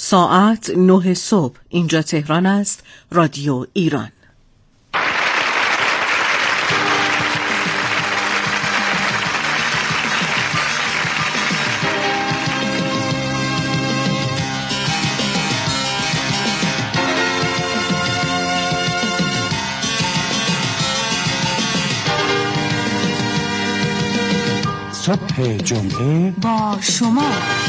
ساعت 9 صبح. اینجا تهران است. رادیو ایران. صبح جمعه با شما.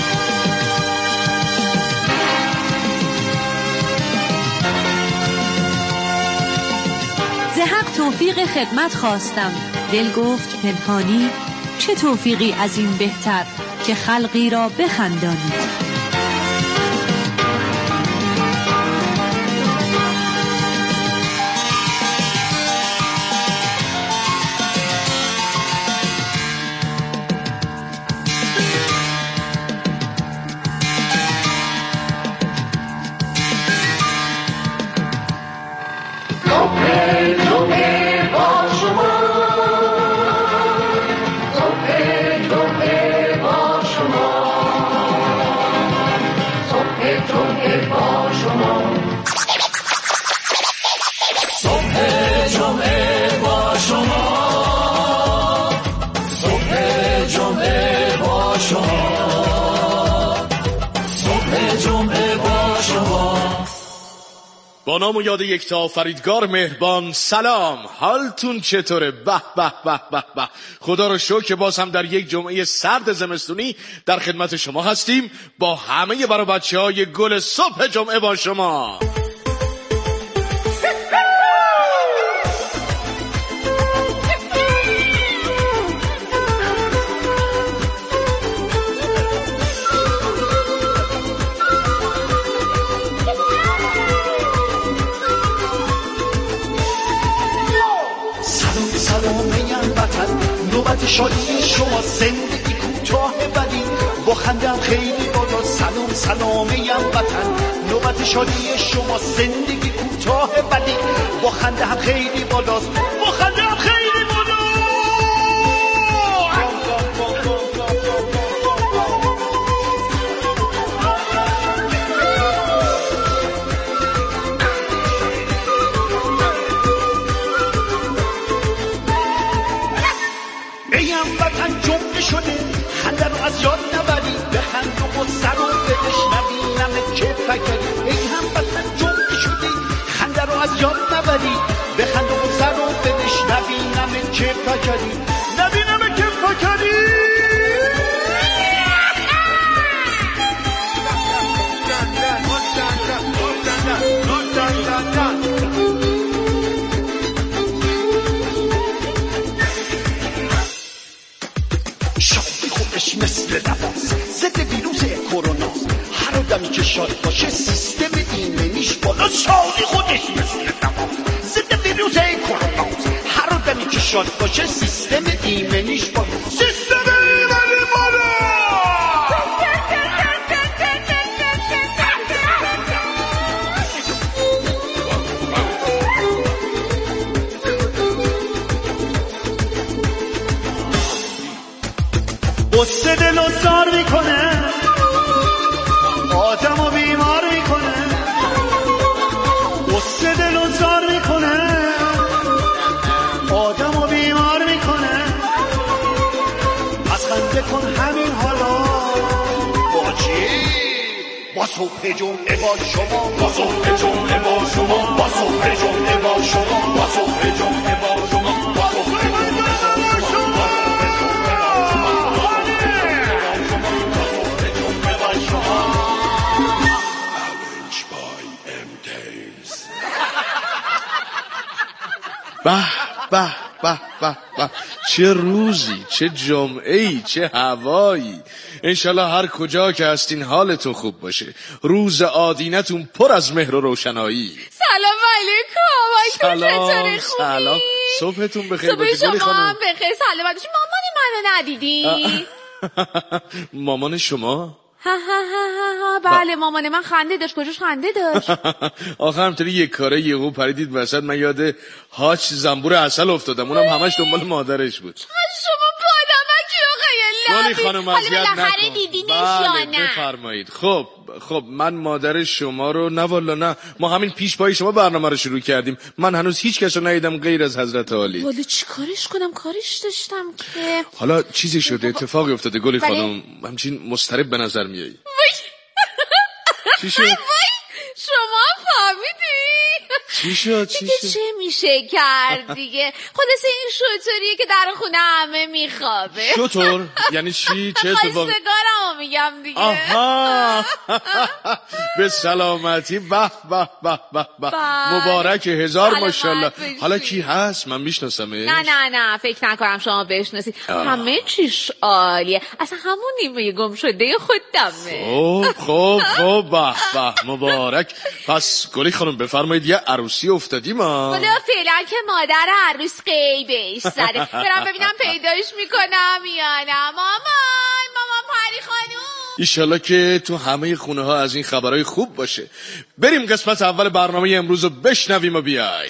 ز حق توفیق خدمت خواستم، دل گفت پنهانی، چه توفیقی از این بهتر که خلقی را بخندانی. با نام و یاد یکتا آفریدگار مهربان، سلام، حالتون چطوره؟ به به به به به. خدا رو شکر که باز هم در یک جمعه سرد زمستونی در خدمت شما هستیم با همه برای بچه‌های گل صبح جمعه با شما. نوبت شادی شما، زندگی کوتاه ولی با خندم خیلی بالا. سلام سلامیم وطن، نوبت شادی شما، زندگی کوتاه ولی با خندم خیلی بالاست، با خندم خیلی بالا. شده خنده رو از یاد نبری، بخند و سر رو بدش نبینم که فکری. ای هم وطن جمعه شده خنده رو از یاد نبری، بخند و سر رو بدش نبینم که فکری، نبینم که فکری. مثل نفس ضد ویروس کرونا، هر آدمی که شاد باشه سیستم ایمنیش بالا. شادی خودش مثل نفس ضد ویروس کرونا، هر آدمی که شاد باشه سیستم ایمنیش بالا، سیستم ایمنی بالا. قصه دل و زار میکنه، آدم و بیمار میکنه. قصه دل و زار میکنه، آدم و بیمار میکنه. از خنده کن همین حالا. با چی؟ با صبح جمعه با شما، با صبح جمعه با شما، با صبح جمعه با شما، با صبح جمعه با شما، با صبح جمعه با شما. به به به به به، چه روزی، چه جمعه‌ای، چه هوایی. انشالله هر کجا که هستین حالتون خوب باشه، روز آدینتون پر از مهر و روشنایی. سلام علیکم. سلام سلام، صبحتون بخیر. صبح شما هم بخیر. سلامت باشی. مامان منو ندیدی؟ مامان شما؟ بله مامان من خنده داشت. کجاش خنده داشت؟ آخه همطوری یک کاره یهو پریدید وسط، من یاد هاچ زنبور عسل افتادم، اونم همش دنبال مادرش بود. شما پادمکی آقای گلی خانم اذیت نکن. دیدینش یا نه؟ بفرمایید. خب من مادر شما رو نه والا نه، ما همین پیش پای شما برنامه رو شروع کردیم. من هنوز هیچ کس رو ندیدم غیر از حضرت عالی. والا چی کارش کنم؟ کارش داشتم که حالا چیزی شده، اتفاقی افتاده گلی خانم، همچین مضطرب به نظر میایی. چی شد؟ شما فهمیدی؟ چی شد؟ چه میشه کرد دیگه؟ خودش این شطوریه که در خونه همه میخوابه. شطور؟ یعنی چی؟ چه اتفاقی؟ خواستگارمو میگم دیگه. آها به سلامتی. به به به به به، مبارک، هزار ماشاءالله. حالا کی هست؟ من میشناسمش؟ نه فکر نکنم شما بشناسید. همه چیش عالیه، اصلا همون نیمه گم شده خودمه. خب به به، مبارک. پس گلی خانم بفرمایید، یه عروسی افتادیم ها. حالا فعلا که مادر عروس غیبش زده، برم ببینم پیداش میکنم یا نه. مامان پری خانوم، ایشالله که تو همه خونه ها از این خبرهای خوب باشه. بریم قسمت اول برنامه امروز رو بشنویم و بیای.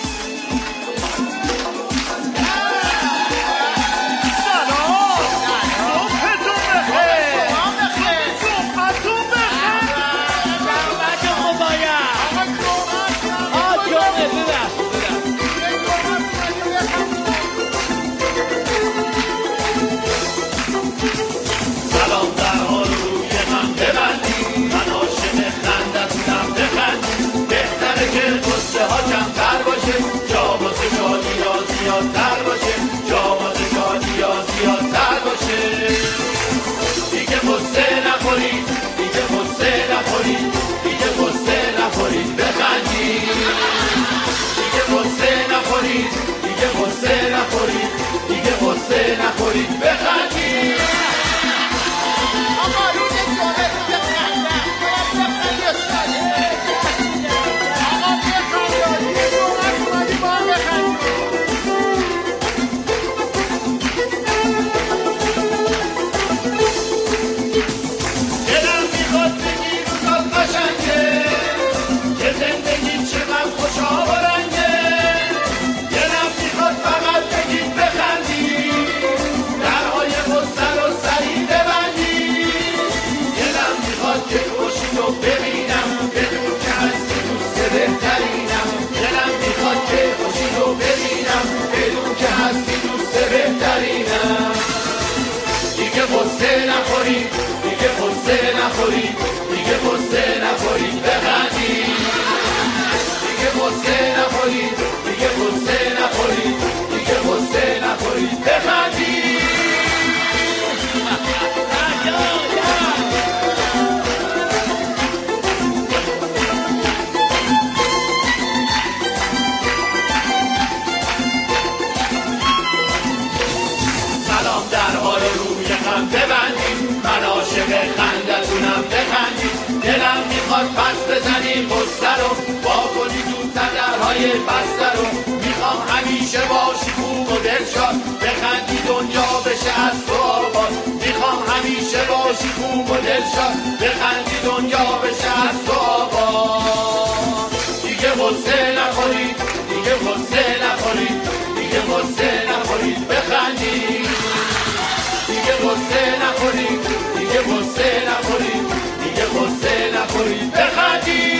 پس بزنیم بستر رو با کنی زودتر درهای بستر رو. میخوام همیشه باشی خوب و دلشاد، بخندی دنیا بشه از تو آباد. میخوام همیشه باشی خوب و دلشاد، بخندی دنیا بشه از تو آباد. دیگه غصه نخورید، دیگه غصه نخورید، دیگه غصه نخورید، بخندی. دیگه غصه نخورید، دیگه غصه نخورید، دیگه غصه نخورید، بخندید.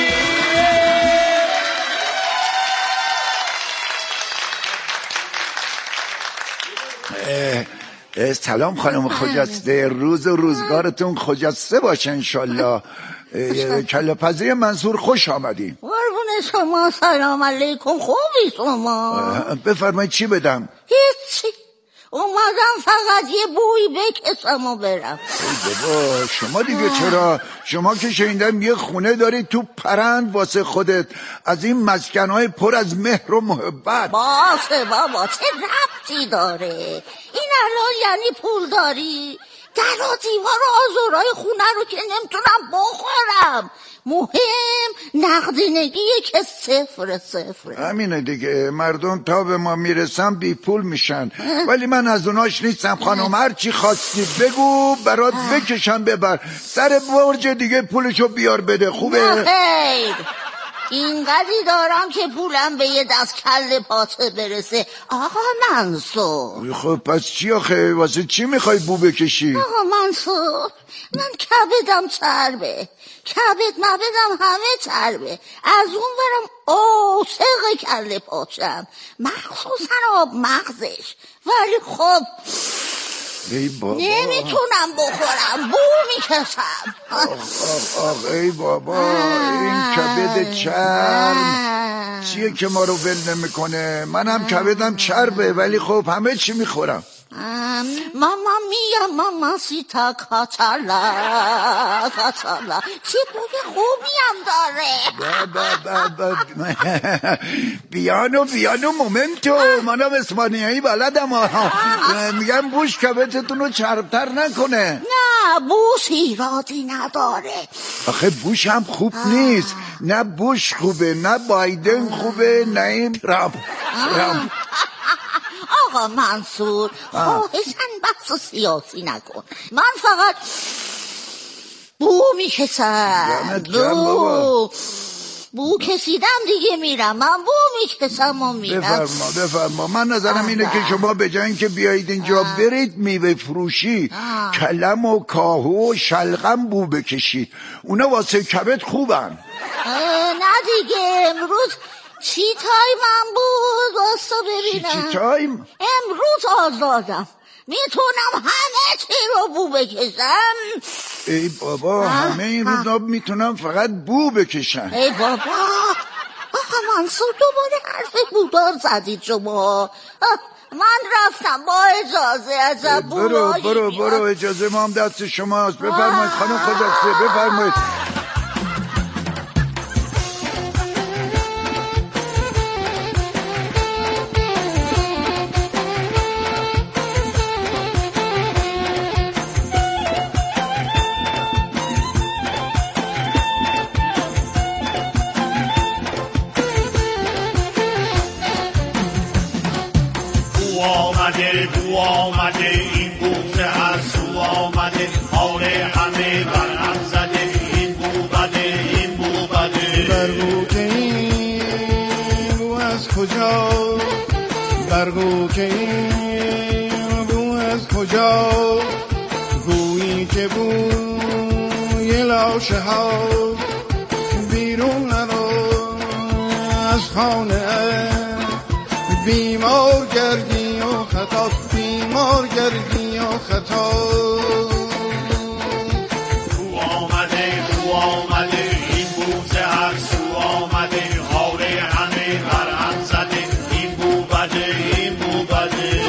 سلام خانم خجسته، روز و روزگارتون خجسته باشه انشالله. کله پزی منصور خوش آمدیم. قربون شما، سلام علیکم. خوبی شما؟ بفرمایید چی بدم؟ هیچی، اومدم فقط یه بوی بکشم و برم. بابا شما دیگه چرا؟ شما که شنیدم یه خونه داری تو پرند واسه خودت، از این مسکنهای پر از مهر و محبت. باشه بابا، چه ربطی داره این الان؟ یعنی پول داری؟ در و دیوار و آزورای خونه رو که نمیتونم بخورم. مهم نقدینگیه که صفر. همینه دیگه، مردم تا به ما میرسن بی پول میشن. ولی من از اوناش نیستم خانم، هر چی خواستی بگو برات بکشم ببر. سر برج دیگه پولشو بیار بده. خوبه؟ خیر، اینقدری دارم که پولم به یه دست کله پاته برسه آقا منصور. خب پس چی آخه؟ واسه چی میخوای بو بکشی؟ آقا منصور من کبدم چربه، کبد مبدم همه چربه، از اون برم عاشق کله پاچم، مخصوصا آب مغزش. ولی خب ای بابا نمیتونم بخورم، بو میکشم. آخ ای بابا این کبد چرم چیه که ما رو ول نمیکنه؟ منم کبدم چربه ولی خب همه چی میخورم. ماما میا ماما سیتا کاچالا کاچالا چی بوی خوبی هم داره. بیانو مومنتو منم اسپانیایی بلدم. میگم بوش کبدتون رو چربتر نکنه. نه بوش ایرادی نداره. آخه بوش هم خوب نیست، نه بوش خوبه نه بایدن خوبه نه این ترامپ. آقا منصور خواهشن بحث سیاسی نکن، من فقط بو میکشم. بو کشیدم دیگه میرم، من بو میکشم و میرم. بفرما من نظرم اینه که شما به جای اینکه بیایید اینجا برید میوه فروشی کلم و کاهو و شلغم بو بکشید، اونا واسه کبد خوبن. نه دیگه امروز چی تایمم بود واسه ببینم. چی تایم؟ امروز آزادم، میتونم همه چی رو بو بکشم. ای بابا همه این روزا میتونم فقط بو بکشم. ای بابا آقا منصور دوباره حرف بودار زدید شما. من رفتم با اجازه از برو اجازه ما هم دست شماست. بفرمایید خانم خجسته بفرمایید. بو آمده این بوز هر سو آمده، حال همه برهم زده، این بو بده این بو بده. برگو که این بو از کجا، برگو که این بو از کجا، گویی که بوی لاشه ها بیرون نرو از خانه، بیمار گردی و خطا، بیمار گردی و خطا. بو آمده این بوز هر سو آمده، حال همه برهم زده، این بو بده این بو بده.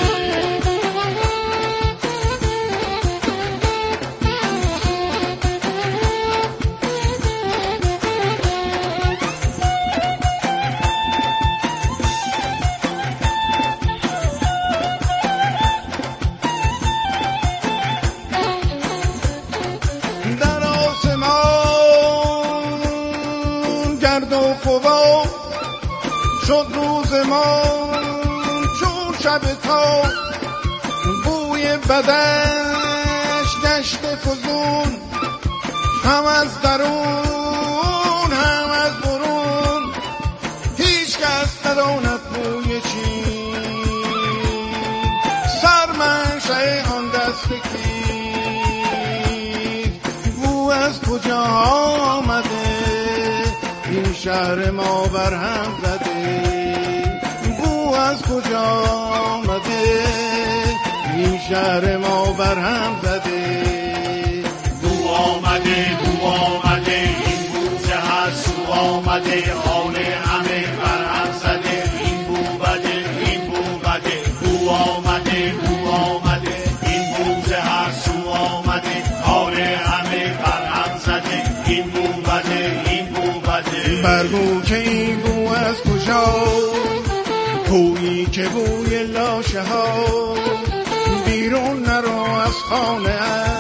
شد روز ما چون شب تا، بوی بدش گشت فزون، هم از درون هم از برون، هیچ کس نداند بوی چی، سرمنشأ آن دست کیست، بو از کجا آمده این شهر ما برهم زده، بو از کجا آمده این شهر ما برهم زده. بو آمده این بوز هر سو آمده، حال همه برهم زده، این بو بده این بو بده. بو آمده این بوز هر سو آمده، حال همه برهم زده، این بو بده این بو بده. برگو که این بو از کجا، بویی که بوی لاشه ها، بیرون نرو از خانه،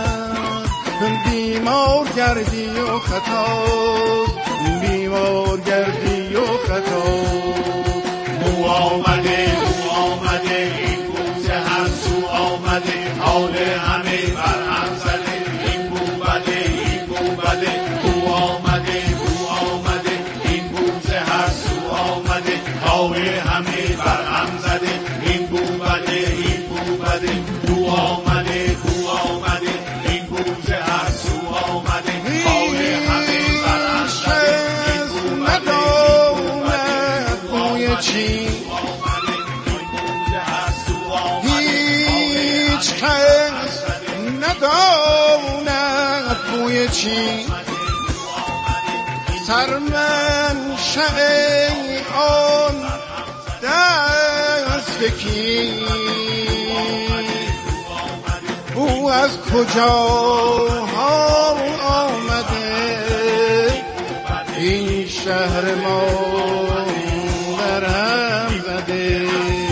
بیمار گردی و خطا، بیمار گردی و خطا. بو آمده این بوز هر سو آمده، حال همه برهم زده، این بو بده این بو بده. بو آمده این بوز سرمنشأ آن دست کیست؟ او از کجاها آمده این شهر ما برهم زده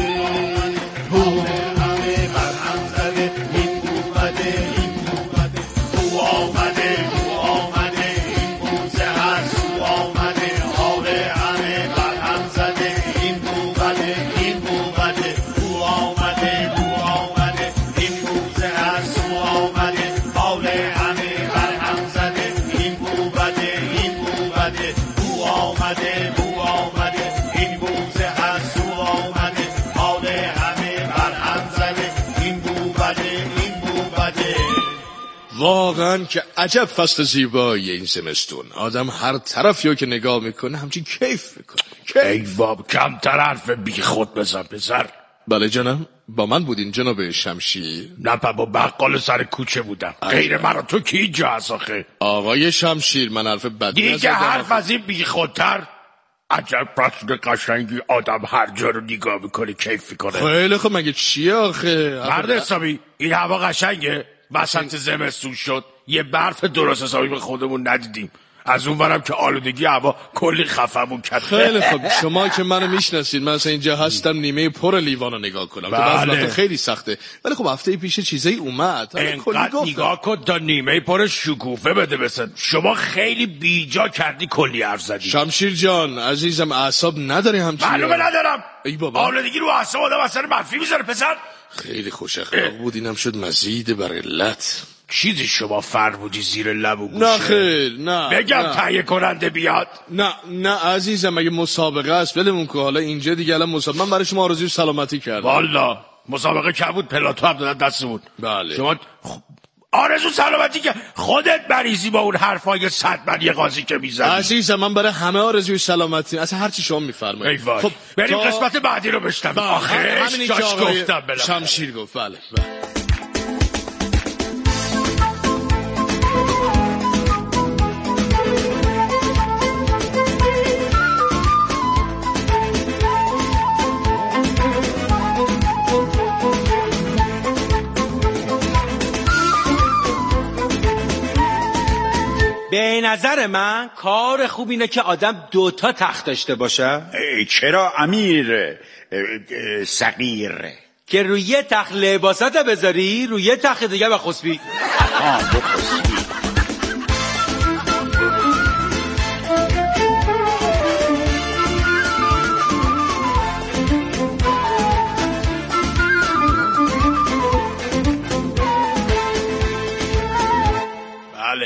او همه برهم زده این اومده این اومده او آمده او آمده این بوزه هست او آمده حال همه برهم زده این اومده این اومده او آمده او آمده این بوزه هست او آمده حال همه برهم زده این اومده این اومده او آمده او آمده این بوزه هست او آمده حال همه برهم زده این اومده این اومده. واقعا که عجب فصل زیبایی این زمستون. آدم هر طرفی که نگاه میکنه همچین کیف میکنه. ای باب کمتر حرف بی خود بزن پسر. بله جانم، با من بودین جناب شمشیر؟ نه با بقال سر کوچه بودم. غیر من و تو کی اینجا هست آخه؟ آقای شمشیر من حرف بدی دیگه حرف از این بی خودتر. عجب فصل قشنگی، آدم هر جا رو نگاه میکنه کیف میکنه. خیلی خب مگه چیه آخه؟ مرد حسابی این هوا قشنگه. وسط زمستون شد یه برف درست حسابی به خودمون ندیدیم. از اون برم که آلودگی هوا کلی خفمون کرد. خیلی خوب، شما که منو میشناسید، من اصلا اینجا هستم نیمه پر لیوانو نگاه کنم. تو بعضی وقتا خیلی سخته، ولی خب هفته پیش چیزایی اومد. اینقدر نگاه کن تا نیمه پر شکوفه بده بسن. شما خیلی بیجا کردی کلی حرف زدی. شمشیر جان عزیزم اعصاب نداری همچین؟ معلومه ندارم. ای بابا، آلودگی رو اعصاب آدم اثر منفی میذاره پسر. خیلی خوش اخلاق بود، اینم شد مزید بر علت. چیزی شما فرمودی زیر لب و گوشه؟ نه خیر، نه بگم تهیه کننده بیاد. نه عزیزم، مگه مسابقه است؟ ولمون که حالا اینجا دیگه الان مسابقه. من برای شما آرزوی سلامتی کردم. والا مسابقه که بود پلاتو هم دادن دستمون. بله شما آرزو سلامتی که خودت مریضی با اون حرفای صدمنی قاضی که میزنی. عزیزم من برای همه آرزوی سلامتی، اصلا هر چی شما میفرمایید. خب بریم قسمت بعدی رو بشنویم. آخه جاش گفتم بالاخره. شمشیر گفت بله. به نظر من کار خوب اینه که آدم 2 تخت داشته باشه. چرا امیر صغیر؟ که روی یه تخت لباسات بذاری، روی یه تخت دیگه بخسبی. بخسبی. بله.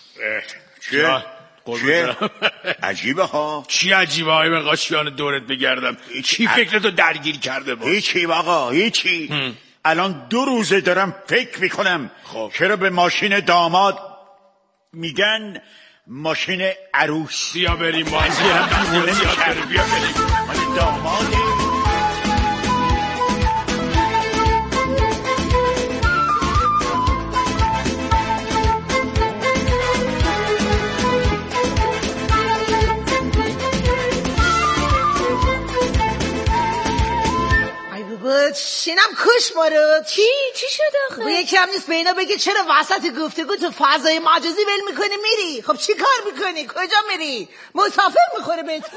چیه؟ عجیبه ها. چی عجیبه های من قاشیان دورت بگردم؟ چی فکرتو درگیر کرده بود؟ هیچی آقا هیچی. الان 2 روزه دارم فکر میکنم چرا به ماشین داماد میگن ماشین عروس. بیا بریم ما بیا بریم ماشین داماده. سینم کش مارد. چی شده آخه؟ یکی هم نیست به اینا بگه چرا وسط گفتگو تو فضای مجازی ول میکنی میری؟ خب چی کار میکنی؟ کجا میری؟ مسافر میخوره بهتون.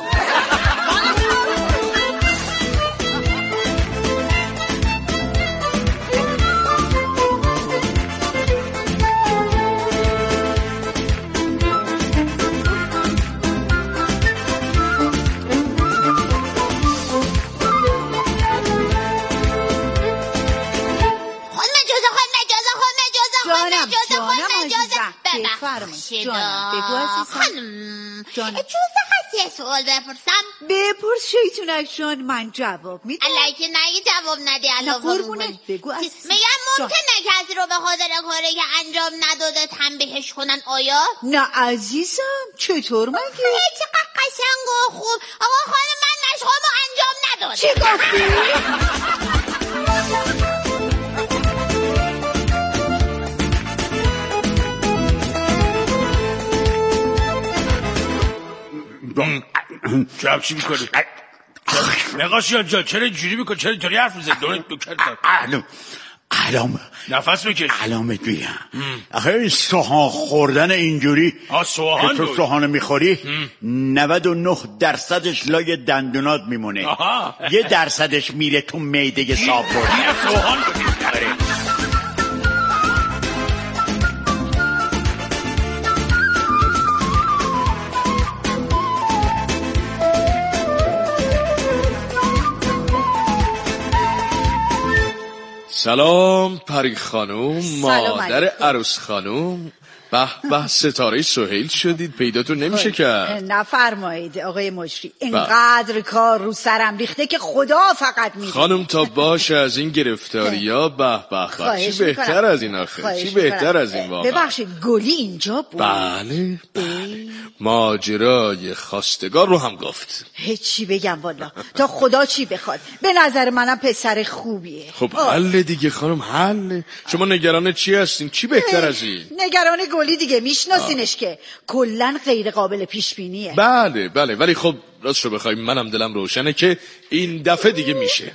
خانم اجازه هست یه سوال بپرسم؟ بپرس شیطونک جان، من جواب میدم. الکی نگی جواب ندی. نه قربونت بگو. میگم ممکنه کسی رو به خاطر کاری که انجام نداده تنبیهش کنن آیا؟ نه عزیزم چطور مگه؟ چقدر قشنگ و خوب. آقا خانم من مشقامو انجام ندادم. چی گفتی؟ چی میکنی؟ نقاشی جا چرا اینجوری میکنی؟ چرا اینطوری حرف میزنی؟ دو کرد نفس بکش. علامت بگم آخه این سوهان خوردن اینجوری که تو سوهانو میخوری 99% لای دندونات میمونه. 1% میره تو معده صاف خوردن. سوهان سلام پری خانوم، مادر عروس خانوم. به به ستاره سهیل شدید، پیداتون نمیشه کرد. نفرمایید آقای مجری، اینقدر کار رو سرم ریخته که خدا فقط میدونه. خانم تا باشه از این گرفتاریا. به به به، چی بهتر از این آخه، چی بهتر از این واقعا. ببخشید گلی اینجا بود؟ بله ماجرای خواستگار رو هم گفت. هیچی بگم والا، تا خدا چی بخواد. به نظر منم پسر خوبیه. خب حل دیگه خانم، حل. شما نگران چی هستین؟ چی بهتر از این؟ نگران گلی دیگه، میشناسینش که کلن غیر قابل پیش بینیه. بله بله، ولی خب راستشو بخوای منم دلم روشنه که این دفعه دیگه میشه.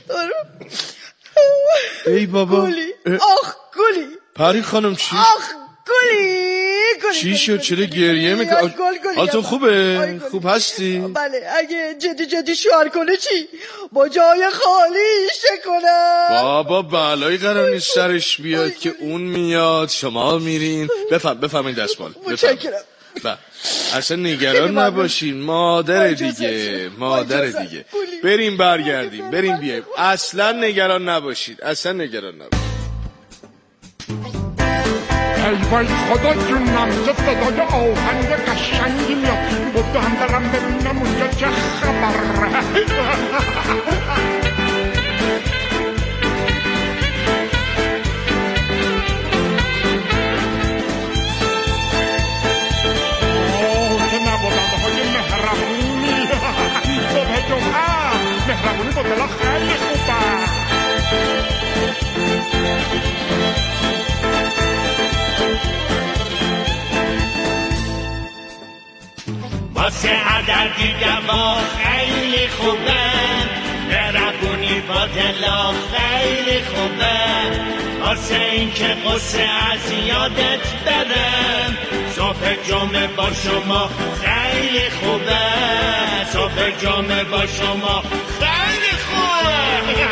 ای بابا گلی، آخ گلی. پری خانم چی؟ آخ گلی چی شد؟ چرا گریه میکنی؟ حالتون خوبه؟ خوب هستی؟ بله. اگه جدی شوهر کنه چی؟ با جای خالی کنم؟ بابا بلایی قرار نیست سرش بیاد که اون میاد شما میرین. بفهمین دستمال. متشکرم. اصلا نگران نباشین، مادر دیگه. بریم برگردیم، بریم بیایم. اصلا نگران نباشید، اصلا نگران نباشید. ای وای خدا جونم، چه صدای آهنگ قشنگی میاد. بودم برم ببینم اونجا چه خبره. که نبودنده های مهربونی. صبح جمعه مهربونی با دلا خیلی خوبه. واسه عدد دیدم با خیلی خوبه، مهربونی با دلا خیلی خوبه. واسه این که قصه از یادت برم، صبح جمعه با شما خیلی خوبه. صبح جمعه با شما خیلی خوبه.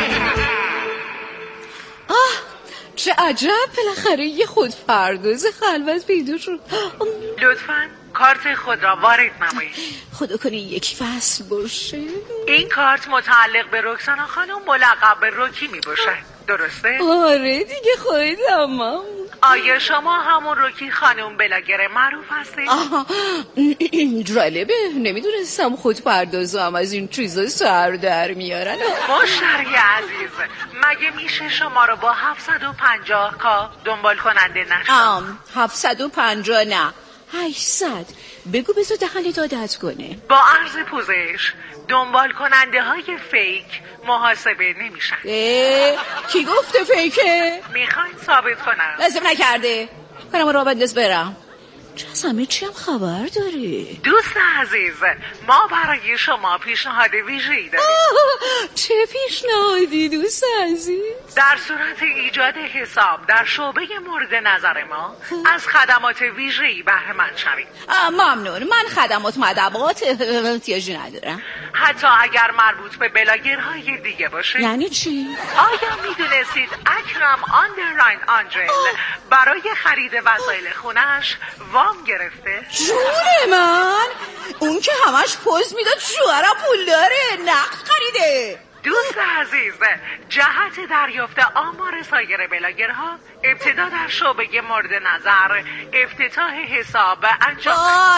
چه عجب، بالاخره یه خودپرداز خلوت پیدا شد. لطفاً کارت خود را وارد نمایید. خدا کنه یک فصل باشه. این کارت متعلق به رکسانا خانم ملقب به روکی می باشد، درسته؟ آره دیگه، خودم. آیا شما همون روکی خانم بلاگر معروف هستید؟ جالبه، نمیدونستم خودپردازا هم از این چیزا سر در میارن. مشتری عزیز، مگه میشه شما رو با 750 کا دنبال کننده نشد؟ 750 نه، 800. بگو بذار دهنت عادت کنه. با عرض پوزش، دنبال کننده های فیک محاسبه نمیشن. کی گفته فیکه؟ میخواین ثابت کنم؟ لازم نکرده. کنم را بنداز برم. چه از همه چی هم خبر داری؟ دوست عزیز، ما برای شما پیشنهاد ویژه‌ای داریم. چه پیشنهادی دوست عزیز؟ در صورت ایجاد حساب در شعبه مورد نظر ما از خدمات ویژه‌ای بهره مند شوید. ممنون، من خدمات مدبات احتیاجی ندارم. حتی اگر مربوط به بلاگرهای دیگه باشه. یعنی چی؟ آیا میدونستید اکرم آندرلاین آنجل برای خرید وسایل خونش وام گرفته؟ جون من، اون که همش پوز میداد شوهرم پول داره، نقد خریده. دوست عزیز، جهت دریافت آمار سایر بلاگرها ابتدا در شعبه مورد نظر افتتاح حساب انجام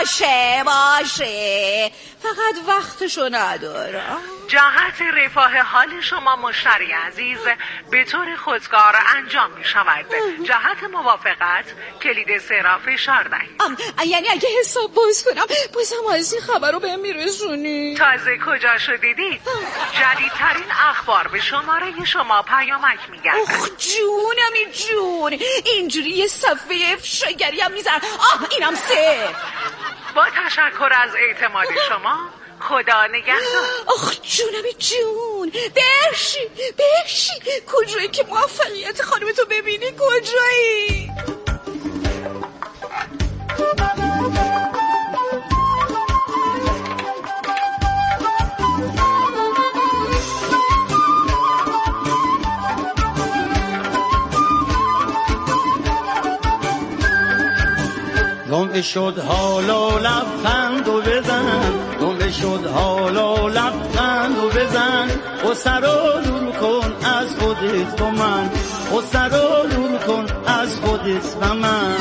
باشه، فقط وقتشو ندارم. جهت رفاه حال شما مشتری عزیز به طور خودکار انجام می شود. جهت موافقت کلید سه فشار دهید. یعنی اگه حساب باز کنم بازم از این خبر رو بهم میرسونی؟ تازه کجا شدیدید؟ جدیدترین اخبار به شماره شما پیامک میگرده. جونم جون، اینجوری یه صفحه افشاگری هم میزن. اینم 3. با تشکر از اعتماد شما خدا نگهدار. آخ جونم جون، بهشی کجایی که موفقیت خانمتو ببینی؟ کجایی؟ گم شد حالا لبخند و بزن، گم شد حالا لبخند و بزن، غصه رو دور کن از خودت و من، غصه رو دور کن از خودت و من.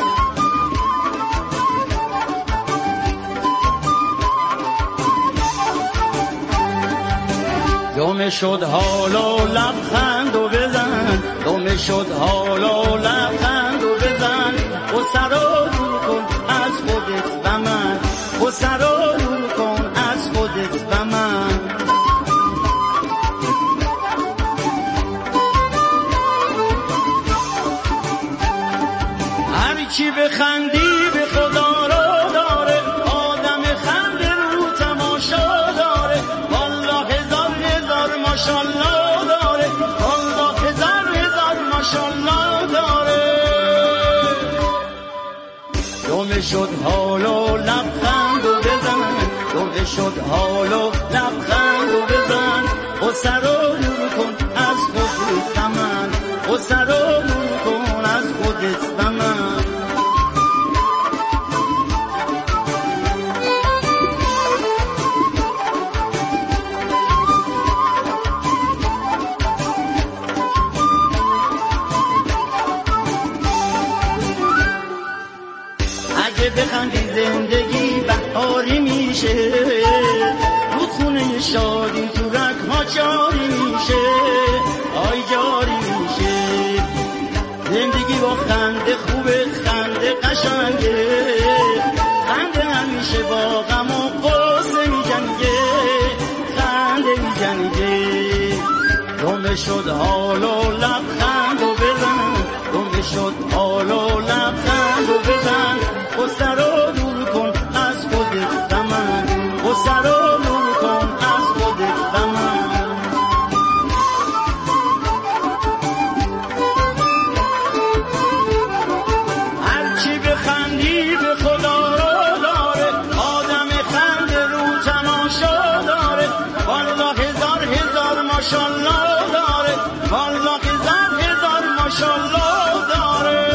گم شد حالا لبخند و بزن، گم شد حالا لبخند و بزن، غصه رو دور کن از خودت و من، غصه رو دور کن از خودت و من. هر کی بخندی به خدا رو داره، آدم خنده رو تماشا داره، والله هزار ماشاءالله داره، والله هزار ماشاءالله داره. گم شد حالا لبخند و بزن، گم شد حالا لبخند و بزن، غصه رو دور کن از خودت و من، غصه رو دور کن از خودت و من. اگه بخندی زندگی بهاری میشه، رودخونه شادی تو رگ‌ها جاری میشه، آی جاری میشه. زندگی با خنده خوبه، خنده قشنگه، خنده همیشه با غم و غصه میجنگه، خنده میجنگه. گم شد حالا لبخند و بزن، گم شد حالا لبخند و بزن، غصه رو دور کن از خودت و من، غصه رو دور کن از خودت و من. هر کی بخندی به خدا رو داره، آدم خنده رو تماشا داره، والله هزار ماشاءالله داره، والله هزار ماشاءالله داره.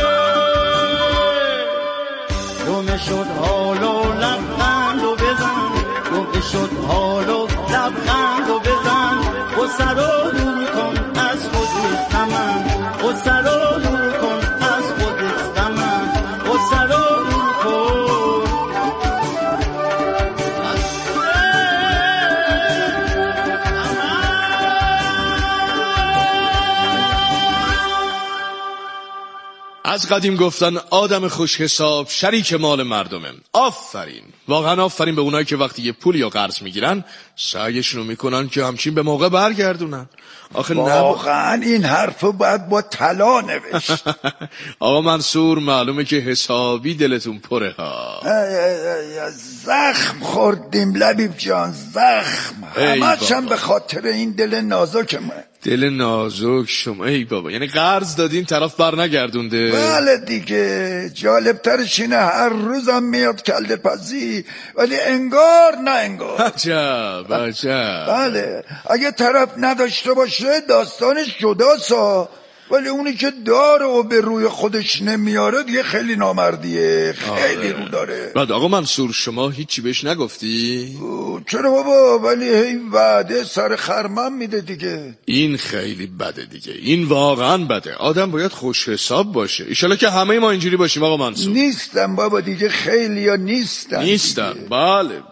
گم شد حالا لبخند و بزن، گم شد حالا لبخند و بزن، غصه رو دور کن از خودت و من، غصه رو دور کن از خودت و من، غصه رو دور کن. از قدیم گفتن آدم خوش حساب شریک مال مردمه. آفرین، واقعا آفرین به اونایی که وقتی یه پول یا قرض میگیرن سعیشونو میکنن که همچین به موقع برگردونن. آخه واقعا این حرفو باید با طلا نوشت. آقا منصور معلومه که حسابی دلتون پره ها. زخم خوردیم لبیب جان، زخم همش هم به خاطر این دل نازکمه. دل نازک شما؟ ای بابا، یعنی قرض دادین طرف بر نگردونده؟ بله دیگه، جالب ترش اینه هر روزم میاد کله پزی، ولی انگار نه انگار. عجب. بله، اگه طرف نداشته باشه داستانش جداسا، ولی اونی که داره و به روی خودش نمیاره دیگه خیلی نامردیه، خیلی رو داره. بعد آقا منصور شما هیچی بهش نگفتی؟ چرا بابا، ولی هی وعده سر خرمن میده دیگه. این خیلی بده دیگه، این واقعا بده. آدم باید خوش حساب باشه. ایشالا که همه ما اینجوری باشیم آقا منصور. نیستم بابا دیگه، خیلی یا نیستن. بله.